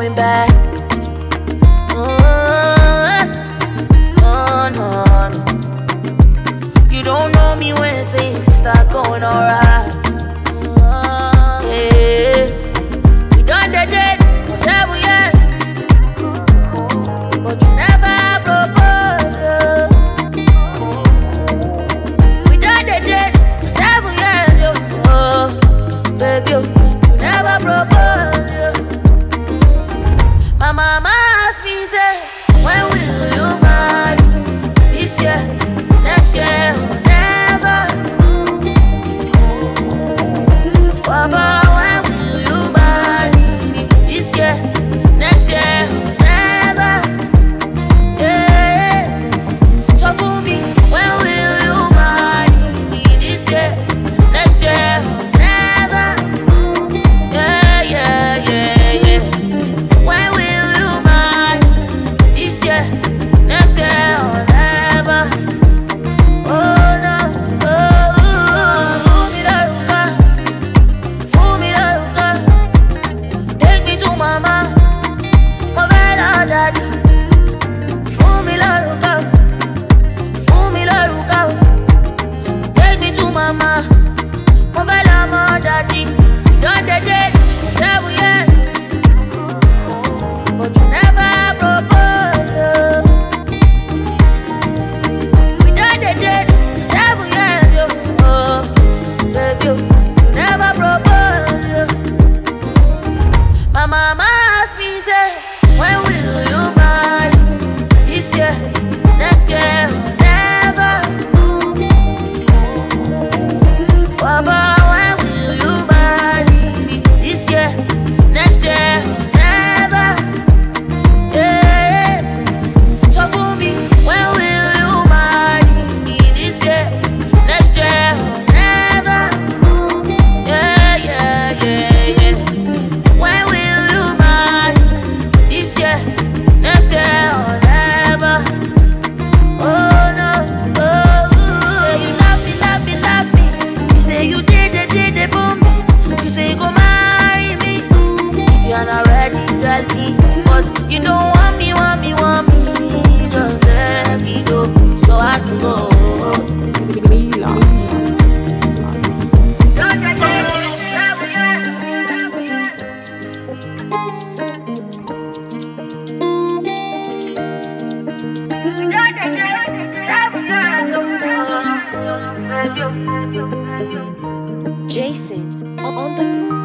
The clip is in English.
coming back. Oh, no. You don't know me when things start going alright. Yeah. We done the date for 7 years, but you never proposed. We done the date for 7 years, oh, baby, you never proposed. My mama asked me, say, when will you marry? This year, next year, or never? Baba, when will you marry? This year, next year, or never? Yeah. So for me, when will you marry? This year, next year, or never? Yeah, yeah, yeah, yeah. When will you marry? This year, next year, or never? Oh no, oh, fool me the ruka, take me to mama, Movella daddy. Fool me the ruka, take me to mama, Movella daddy. Done the date for 7 years, but you never proposed. We done the date for 7 years, oh, baby, you never proposed. My mama asked me, say, when will you marry? This year, next year, or never? Baba, when will you marry? This year, next year, or never? Yeah. So for me, when will you marry? This year, next year, or never? Yeah, yeah, yeah, yeah. When will you marry? This year, next year, or never? Oh no, oh. You say you love me, love me, love me. You say you did it for me. You say you go marry me. If you're not ready, tell me. But you don't want me, want me, want me. Just let me go, so I can go. Jason's on the